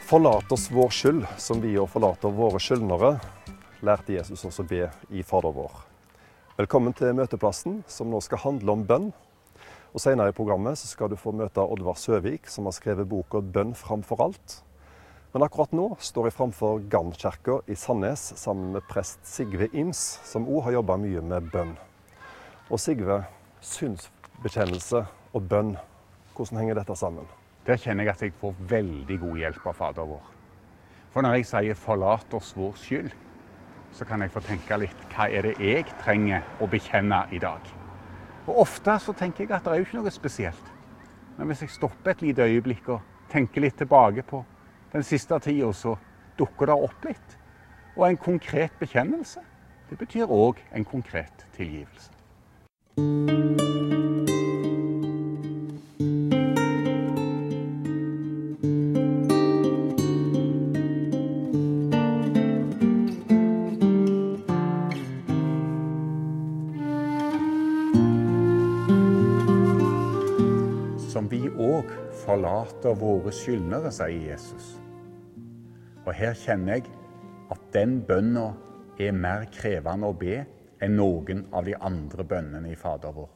Forlat oss vår skyld, som vi og forlater våre skyldnere, lærte Jesus oss å be i Fader vår. Velkommen til møteplassen, som nå skal handle om bønn. Og senere i programmet så skal du få møte Oddvar Søvik, som har skrevet boka «Bønn framfor alt». Men akkurat nå står jeg framfor Gamkirka i Sandnes sammen med prest Sigve Ims, som også har jobbet mye med bønn. Og Sigve, synsbekjennelse og bønn, hvordan henger dette sammen? Der kjenner jeg at jeg får veldig god hjelp av Fader vår. For når jeg sier «forlat oss vår skyld», så kan jeg få tenke litt, hva er det jeg trenger å bekjenne i dag? Og ofte så tenker jeg at det er jo ikke noe spesielt. Men hvis jeg stopper et lite øyeblikk og tenker litt tilbake på den siste tiden, så dukker det opp litt. Og en konkret bekjennelse, det betyr også en konkret tilgivelse. Som vi også forlater våre skyldnere, sier Jesus. Og her kjenner jeg at den bønnen er mer krevende å be enn noen av de andre bønnene i Fader vår.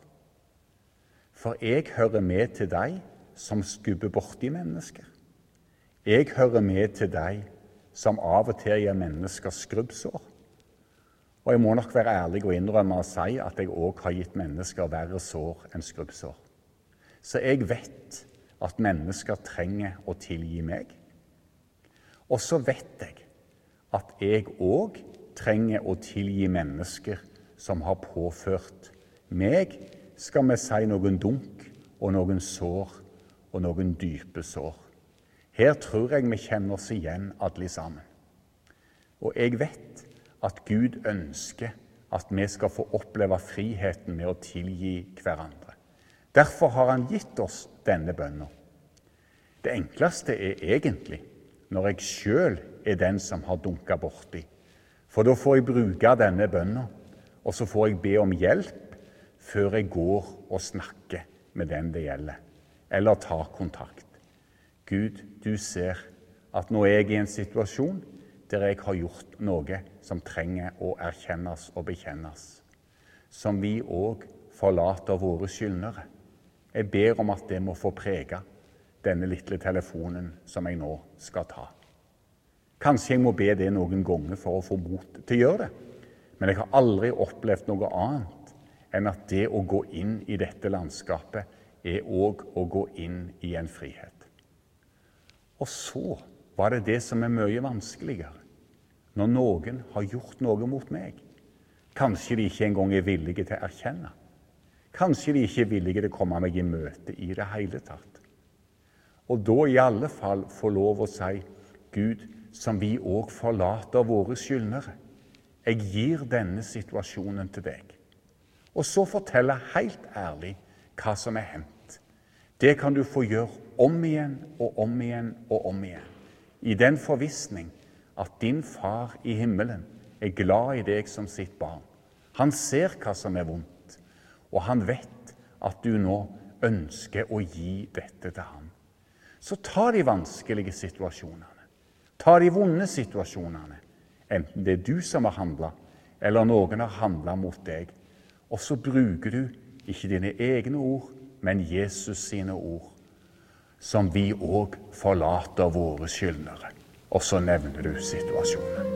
For jeg hører med til deg som skubber borti mennesker. Jeg hører med til deg som av og til gir mennesker skrubbsår. Og jeg må nok være ærlig og innrømme og si at jeg også har gitt mennesker verre sår enn skrubbsår. Så jeg vet at mennesker trenger å tilgi meg. Og så vet jeg at jeg også trenger å tilgi mennesker som har påført meg, skal vi si, noen dunk og noen sår og noen dype sår. Her tror jeg vi kjenner oss igjen alle sammen. Og jeg vet at Gud ønsker at vi skal få oppleve friheten med å tilgi hverandre. Derfor har han gitt oss denne bønnen. Det enkleste er egentlig når jeg selv er den som har dunket borti. For da får jeg bruke denne bønnen, og så får jeg be om hjelp før jeg går og snakker med den det gjelder, eller tar kontakt. Gud, du ser at nå er jeg i en situasjon der jeg har gjort noe som trenger å erkjennes og bekjennes, som vi også forlater våre skyldnere. Jeg ber om at det må få prege denne lille telefonen som jeg nå skal ta. Kanskje jeg må be det noen ganger for å få mot til å gjøre det, men jeg har aldri opplevd noe annet enn at det å gå inn i dette landskapet er også å gå inn i en frihet. Og så var det som er mye vanskeligere, når noen har gjort noe mot meg. Kanskje de ikke engang er villige til å erkjenne. Kanskje de ikke er villige til å komme meg i møte i det hele tatt. Og da i alle fall få lov å si, Gud, som vi også forlater våre skyldnere. Jeg gir denne situasjonen til deg. Og så fortelle helt ærlig hva som er hendt. Det kan du få gjøre om igjen og om igjen og om igjen. I den forvissning at din far i himmelen er glad i deg som sitt barn. Han ser hva som er vondt. Og han vet at du nå ønsker å gi dette til ham. Så ta de vanskelige situasjonene. Ta de vonde situasjonene. Enten det er du som har handlet, eller noen har handlet mot deg. Og så bruker du ikke dine egne ord, men Jesus sine ord, som vi også forlater våre skyldnere. Og så nevner du situasjonen.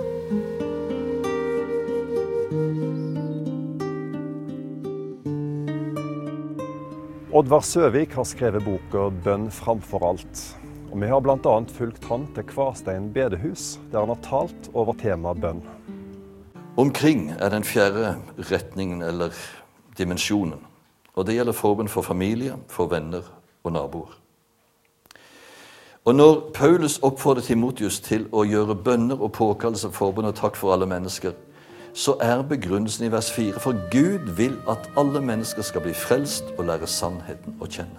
Oddvar Søvik har skrevet boka «Bønn framfor alt». Og vi har blant annet fulgt han til Kvarstein bedehus, der han har talt over tema bønn. Omkring er den fjerde retningen eller dimensjonen, og det gjelder forbønn for familie, for venner og naboer. Og når Paulus oppfordrer Timotheus til å gjøre bønner og påkallelse, forbønn og takk for alle mennesker, så er begrunnelsen i vers 4, for Gud vil at alle mennesker skal bli frelst og lære sannheten å kjenne.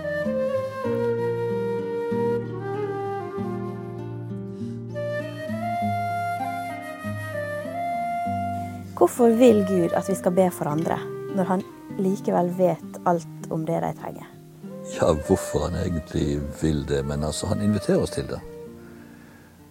Hvorfor vil Gud at vi skal be for andre, når han likevel vet alt om det de trenger? Ja, hvorfor han egentlig vil det, men altså han inviterer oss til det.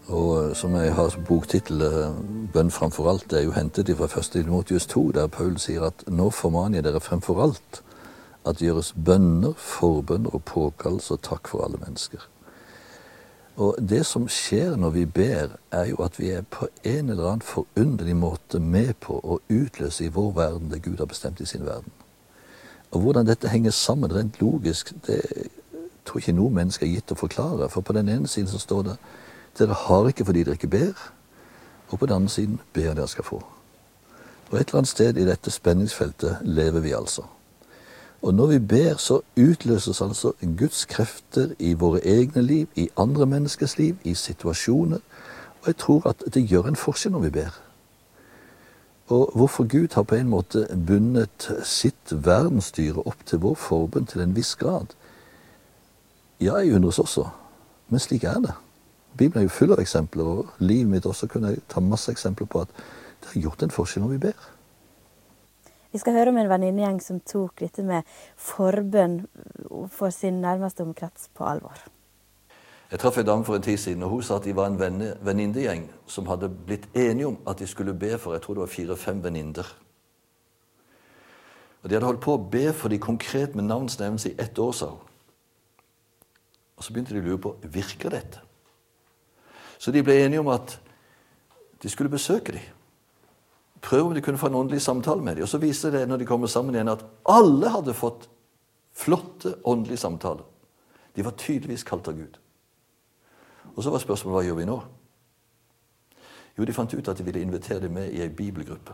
Og som jeg har boktittel, bønn framfor alt, det er jo hentet fra 1. Timotheus 2, der Paul sier at nå formaner jeg dere fremfor alt at det gjøres bønner, forbønner og påkallelse og takk for alle mennesker. Og det som skjer når vi ber, er jo at vi er på en eller annen forunderlig måte med på å utløse i vår verden det Gud har bestemt i sin verden. Og hvordan dette henger sammen rent logisk, det tror ikke noen mennesker er gitt å forklare. For på den ene siden så står det, dere har ikke fordi dere ikke ber, og på den andre siden ber dere skal få. Og et eller annet sted i dette spenningsfeltet lever vi altså. Og når vi ber, så utløses altså Guds krefter i våre egne liv, i andre menneskers liv, i situasjoner. Og jeg tror at det gjør en forskjell når vi ber. Og hvorfor Gud har på en måte bundet sitt verdensstyre opp til vår forbønn til en viss grad. Ja, jeg undres også, men slik er det. Bibelen er jo full av eksempler, og livet mitt også kunne jeg ta masse eksempler på at det har gjort en forskjell når vi ber. Vi skal høre om en venninnegjeng som tok dette med forbønn for sin nærmeste omkrets på alvor. Jeg traff en dame for en tid siden, og hun sa at de var en venninnegjeng som hadde blitt enige om at de skulle be for, jeg tror det var 4-5 venninner. Og de hadde holdt på å be for de konkret med navnsnevnelse i 1 år, sa hun. Og så begynte de å lure på, virker dette? Så de ble enige om at de skulle besøke dem. Prøve om de kunne få en åndelig samtale med dem. Og så viste det når de kommer sammen igjen at alle hadde fått flotte åndelige samtaler. De var tydeligvis kalt av Gud. Og så var spørsmålet, hva gjør vi nå? Jo, de fant ut at de ville invitere dem med i en bibelgruppe.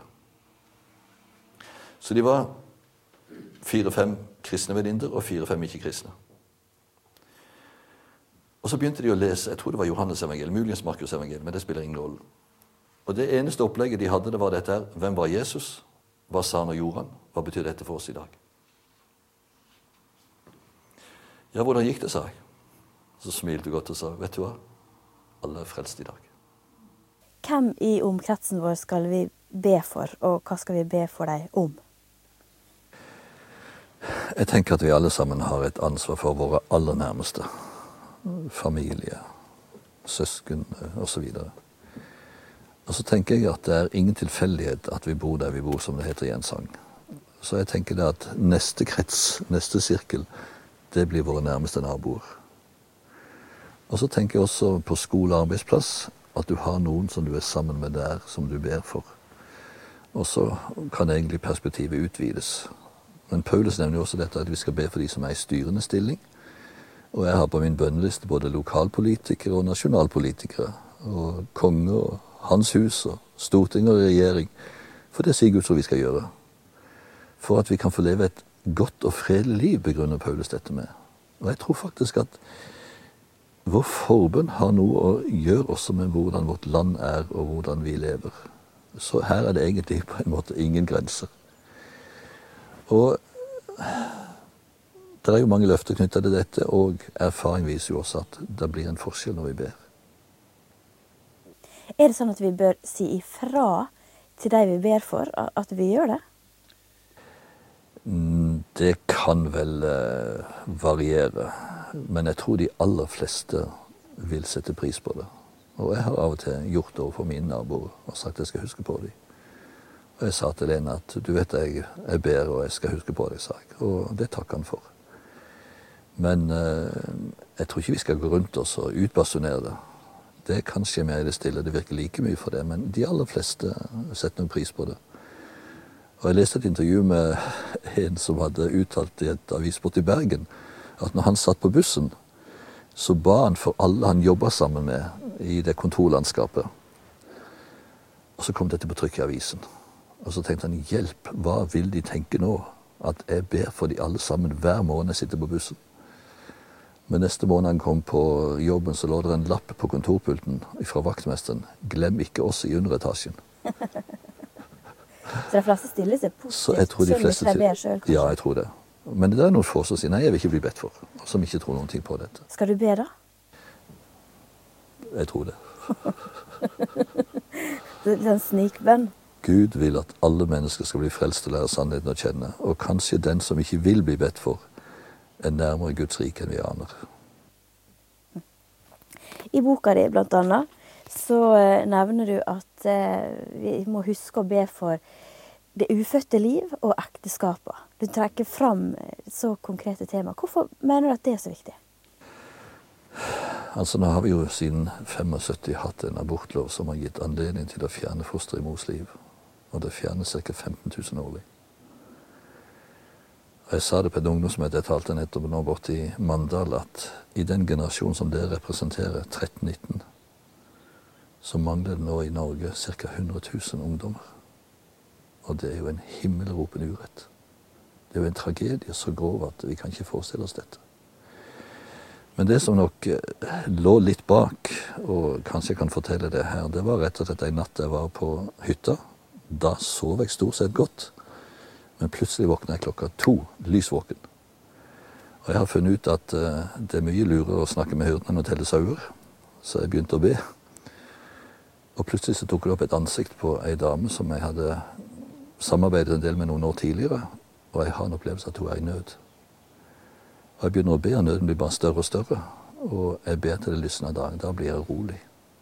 Så de var 4-5 kristne venninner og 4-5 ikke-kristne. Og så begynte de å lese, jeg tror det var Johannes evangeliet, muligens Markus evangeliet, men det spiller ingen rolle. Og det eneste opplegget de hadde, det var dette her, hvem var Jesus? Hva sa han og gjorde han? Hva betyr dette for oss i dag? Ja, hvordan gikk det, sa jeg. Så smilte jeg godt og sa, vet du hva? Alle er frelst i dag. Hvem i omkretsen vår skal vi be for, og hva skal vi be for deg om? Jeg tenker at vi alle sammen har et ansvar for våre aller nærmeste. Familie, søsken og så videre. Og så tenker jeg at det er ingen tilfeldighet at vi bor der vi bor, som det heter i en sang. Så jeg tenker det at neste krets, neste sirkel, det blir våre nærmeste naboer. Og så tenker jeg også på skole og arbeidsplass, at du har noen som du er sammen med der, som du ber for. Og så kan egentlig perspektivet utvides. Men Paulus nevner jo også dette at vi skal be for de som er i styrende stilling. Og jeg har på min bønneliste både lokalpolitikere og nasjonalpolitikere, og konge og hans hus og storting og regjering. For det sier Gud så vi skal gjøre. For at vi kan få leve et godt og fredelig liv, begrunner Paulus dette med. Og jeg tror faktisk at vår forbønn har noe å gjøre også med hvordan vårt land er og hvordan vi lever. Så her er det egentlig på en måte ingen grenser. Og det er jo mange løfter knyttet til dette, og erfaring viser jo også at det blir en forskjell når vi ber. Er det sånn at vi bør si ifra til de vi ber for, at vi gjør det? Det kan vel variere, men jeg tror de aller fleste vil sette pris på det. Og jeg har av og til gjort det overfor mine naboer og sagt at jeg skal huske på dem. Og jeg sa til Lene at du vet jeg ber og jeg skal huske på det, sa jeg. Og det takker han for. Men jeg tror ikke vi skal gå rundt oss og utbasunere det. Det kan skje mer i det stille, det virker like mye for det, men de aller fleste setter noen pris på det. Og jeg leste et intervju med en som hadde uttalt i et avissport i Bergen, at når han satt på bussen, så ba han for alle han jobbet sammen med i det kontorlandskapet. Og så kom dette på trykk i avisen. Og så tenkte han, hjelp, hva vil de tenke nå? At jeg ber for de alle sammen hver morgen jeg sitter på bussen. Men neste morgen han kom på jobben, så lå det en lapp på kontorpulten fra vaktmesteren. Glem ikke oss i underetasjen. Så de fleste stiller seg positivt, så jeg tror de fleste selv ber selv, kanskje? Ja, jeg tror det. Men det er noen få som sier, nei, jeg vil ikke bli bedt for, som ikke tror noen ting på dette. Skal du be da? Jeg tror det. Det er en snikbønn. Gud vil at alle mennesker skal bli frelst og lære sannheten å kjenne. Og kanskje den som ikke vil bli bedt for, er nærmere Guds rike enn vi aner. I boka di, blant annet, så nevner du at vi må huske å be for det ufødte liv og ekteskapet. Du trekker fram så konkrete tema. Hvorfor mener du at det er så viktig? Altså, nå har vi jo siden 75 hatt en abortlov som har gitt anledning til å fjerne foster i mors liv. Og det fjernes ca. 15 000 årlig. Og jeg sa det på et ungdomsmøte jeg talte nettopp nå borte i Mandal, at i den generasjonen som dere representerer, 13-19, så mangler det nå i Norge ca. 100 000 ungdommer. Og det er jo en himmelropende urett. Det er jo en tragedie så grov at vi kan ikke forestille oss dette. Men det som nok lå litt bak, og kanskje jeg kan fortelle det her, det var rett og slett en natt jeg var på hytta. Da sov jeg stort sett godt, men plutselig våkna jeg 2:00, lysvåken. Og jeg har funnet ut at det er mye lurere å snakke med hyrden enn å telle sauer, så jeg begynte å be. Og plutselig så tok det opp et ansikt på ei dame som jeg hadde samarbeidet en del med noen år tidligere, og jeg har en opplevelse at hun er i nød. Og jeg begynner å be, og nøden blir bare større og større, og jeg ber til det lysner dag. Da blir jeg rolig.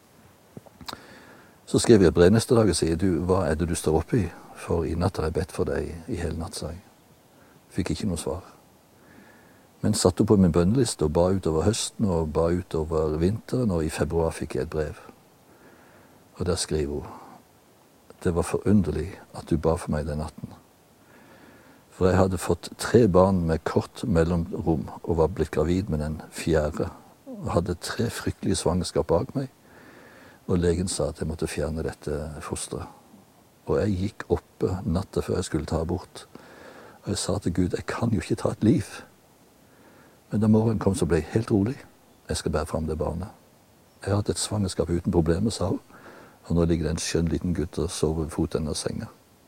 Så skrev jeg et brev neste dag og sier, hva er det du står oppe i? For i natt har jeg bedt for deg i hele natt, sa jeg. Fikk ikke noe svar. Men satte på min bønneliste og ba utover høsten og ba utover vinteren, og i februar fikk jeg et brev. Og der skriver hun, det var forunderlig at du ba for meg den natten. For jeg hadde fått 3 barn med kort mellomrom og var blitt gravid med den 4. Og hadde 3 fryktelige svangerskap bak meg. Og legen sa at jeg måtte fjerne dette fosteret. Og jeg gikk oppe natta før jeg skulle ta abort. Og jeg sa til Gud, jeg kan jo ikke ta et liv. Men da morgenen kom så ble jeg helt rolig. Jeg skal bære fram det barnet. Jeg har hatt et svangerskap uten problemer, sa hun. Og nå ligger det en skjønn liten gutt og sover ved foten av senga.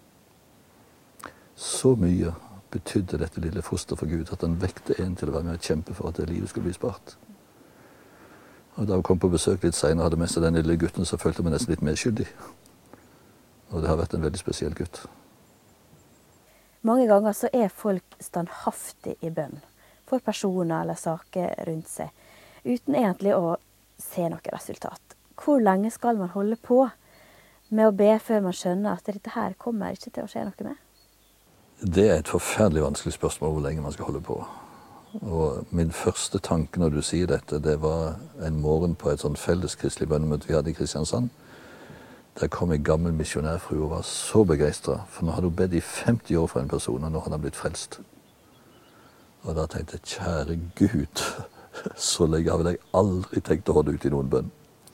Så mye betydde dette lille foster for Gud, at han vekte en til å være med og kjempe for at det livet skulle bli spart. Og da hun kom på besøk litt senere, hadde med seg den lille gutten, så følte jeg meg nesten litt medskyldig. Og det har vært en veldig spesiell gutt. Mange ganger så er folk standhaftig i bønn for personer eller saker rundt seg, uten egentlig å se noe resultat. Hvor lenge skal man holde på med å be før man skjønner at dette her kommer ikke til å skje noe med? Det er et forferdelig vanskelig spørsmål hvor lenge man skal holde på. Og min første tanke når du sier dette, det var en morgen på et sånn felles kristelig bønnemøte vi hadde i Kristiansand. Der kom en gammel misjonærfru og var så begeistret, for nå hadde hun bedt i 50 år for en person, og nå hadde han blitt frelst. Og da tenkte jeg, kjære Gud, så lenge hadde jeg aldri tenkt å holde ut i noen bønn.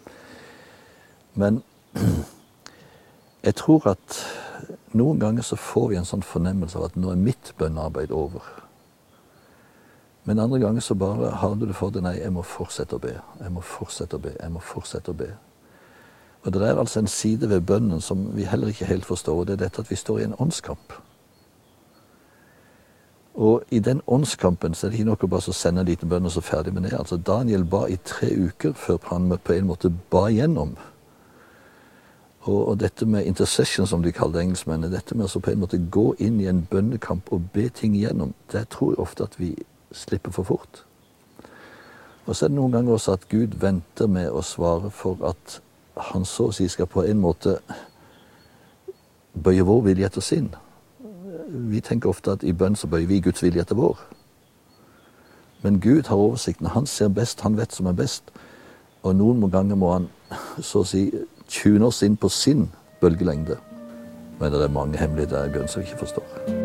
Men jeg tror at noen ganger så får vi en sånn fornemmelse av at nå er mitt bønnearbeid over. Men andre ganger så bare har du det for deg, nei, jeg må fortsette å be, jeg må fortsette å be, jeg må fortsette å be. Og det er altså en side ved bønnen som vi heller ikke helt forstår, og det er dette at vi står i en åndskamp. Og i den åndskampen så er det ikke nok å bare sende en liten bønn og så ferdig med det. Altså Daniel ba i 3 uker før han på en måte ba igjennom. Og dette med intercession, som de kaller engelskmennene, dette med å på en måte gå inn i en bønnekamp og be ting igjennom, det tror jeg ofte at vi slipper for fort. Og så er det noen ganger også at Gud venter med å svare for at han så å si skal på en måte bøye vår vilje etter sin. Vi tenker ofte at i bønn så bøyer vi Guds vilje etter vår. Men Gud har oversikten, han ser best, han vet som er best. Og noen ganger må han så å si tune oss inn på sin bølgelengde. Men det er mange hemmeligheter i bønn som vi ikke forstår.